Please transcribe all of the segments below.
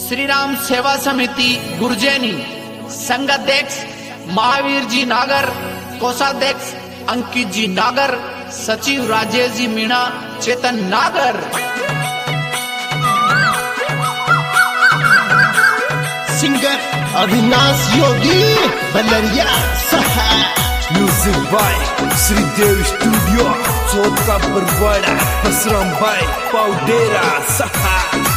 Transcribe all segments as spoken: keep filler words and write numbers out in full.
श्री राम सेवा समिति गुरजेनी, संघाध्यक्ष महावीर जी नागर, कोषाध्यक्ष अंकित जी नागर, सचिव राजेश जी मीणा, चेतन नागर। सिंगर अविनाश योगी बलरिया सहा। Music by Shridev studio, Chauth Ka Barwara, Basram भाई पाउडेरा सहा।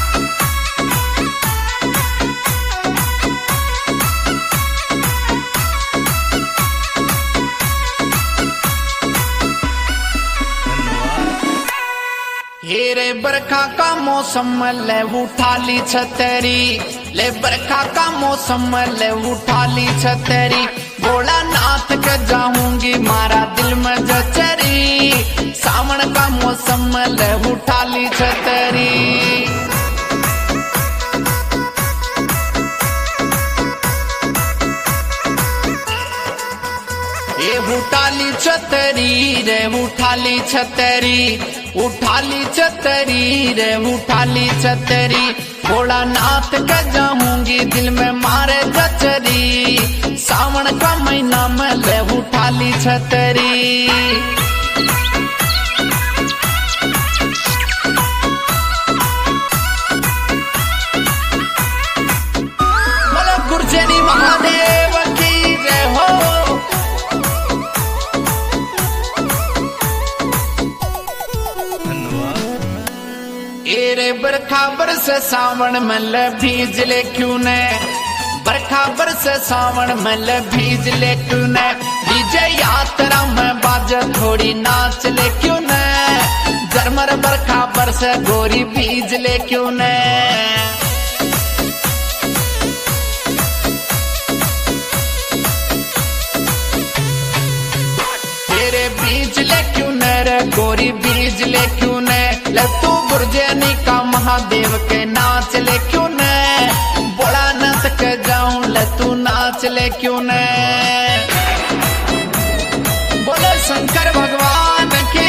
हेरे बरखा का मौसम ले उठा ली छतरी, ले बरखा का मौसम ले उठा ली छतरी, भोला नाथ के जाऊंगी मारा दिल में जचरी, सावन का मौसम ले उठा ली छतरी। ये उठाली छतरी रे उठाली छतरी, उठाली छतरी रे उठाली छतरी, भोला नाथ के जाऊंगी दिल में मारे जचरी, सावन का महीना में ले उठाली छतरी। बोलो गुरजेनी महादेव की जय हो। एरे बरखा बरस सावन में ले भीज ले क्यों ने, बरखा बरस सावन में ले भीज ले क्यों ने, डीजे यात्रा में बाज थोड़ी नाच ले क्यों ने, झरमर बरखा बरस गोरी भीज ले क्यों ने। तेरे बीज ले क्यों ने रे गोरी बीज ले क्यों ने, ले तू गुरजेनी का महादेव के नाच ले क्यों ने, बोला नत के जाऊं ले तू नाच ले क्यों ने। बोले शंकर भगवान की।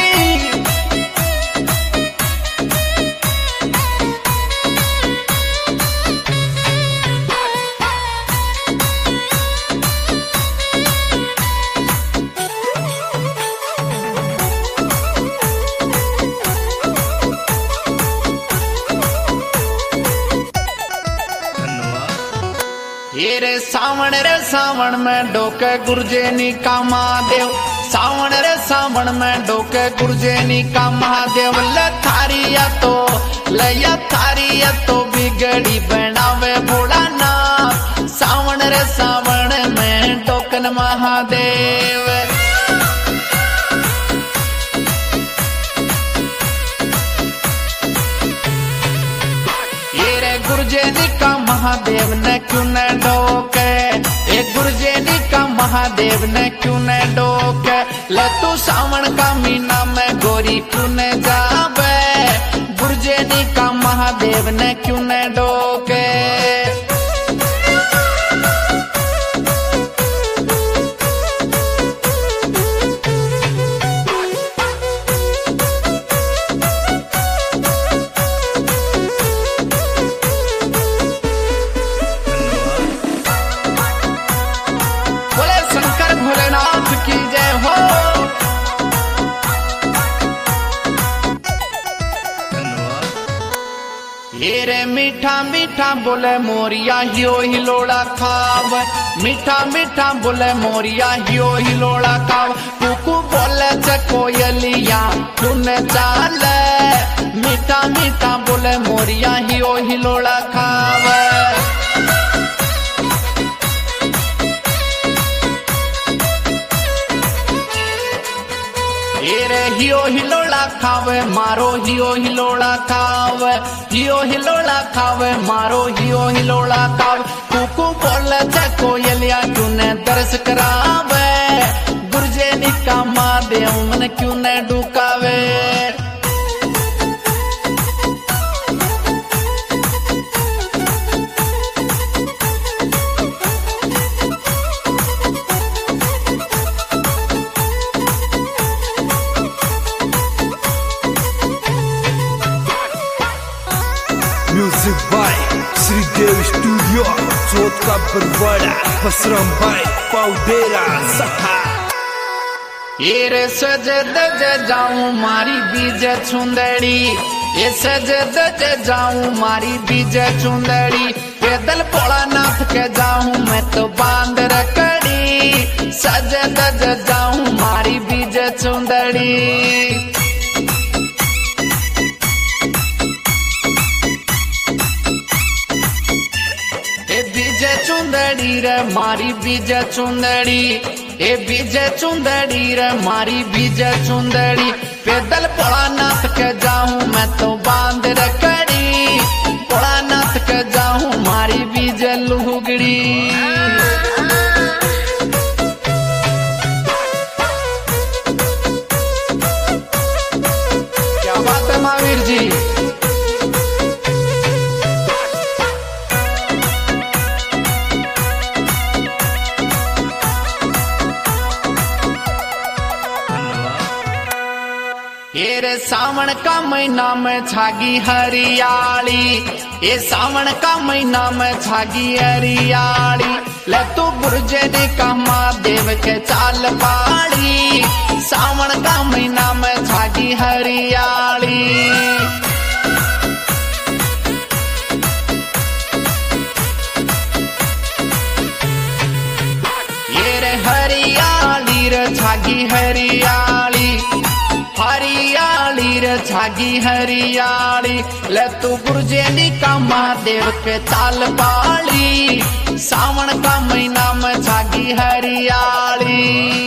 ये रे सावन रे सावन में डोके गुरजेनी का महादेव, सावन रे सावन में डोके गुरजेनी का महादेव, ले थारिया तो लया थारिया तो बिगड़ी बनावे भोला नाथ, सावन रे सावन में डोकन महादेव। गुरजेनी का महादेव ने क्यों न डोके, एक गुरजेनी का महादेव ने क्यों न डोके, ले तू सावन का महीना में गोरी क्यों न जावे, गुरजेनी का महादेव ने क्यों न डोके। की जय हो। ये रे मीठा मीठा बोले मोरिया हियो हिलोड़ा खाव, मीठा मीठा बोले मोरिया हियो हिलोड़ा खाव, कुकू बोले चे कोयलिया सुन चाले, मीठा मीठा बोले मोरिया हियो हिलोड़ा खाव। हियो हिलोड़ा खावे मारो हियो हिलोड़ा खावे, हियो हिलोड़ा खावे मारो हियो हिलोड़ा खावे, कुकू बोले चे कोयलिया क्यों ने दर्श करावे, गुरजेनी का महादेव मन क्यों ने डुकावे। म्यूजिक बाय श्रीदेव चौथ का बरवाड़ा बसराम भाई पाउडेरा सहा। ये रे सज दज जाऊं मारी बीज चुंदड़ी, ये सज दज जाऊं मारी बीज चुंदड़ी, पैदल भोलानाथ के जाऊं मैं तो बांध रकड़ी, सज दज जाऊं मारी बीज चुंदड़ी। ए बीज चुंदड़ी रे मारी बीज चुंदड़ी, ए बीज चुंदड़ी रे मारी बीज चुंदड़ी, पैदल भोलानाथ के जाऊं मैं तो बांध रकड़ी, भोलानाथ के जाऊं मारी बीज लुगड़ी। क्या बात है महावीर जी। ये रे सावन का महीना में छागी हरियाली, ये सावन का महीना में छागी हरियाली, ले तू गुरजे ने का महादेव के चाल पाड़ी, सावन का महीना में छागी हरियाली। ये रे हरियाली रे छागी हरियाली, हरियाली रे छागी हरियाली, ले तू गुरजेनी का महादेव के ताल पाली, सावन का महीना में छागी हरियाली।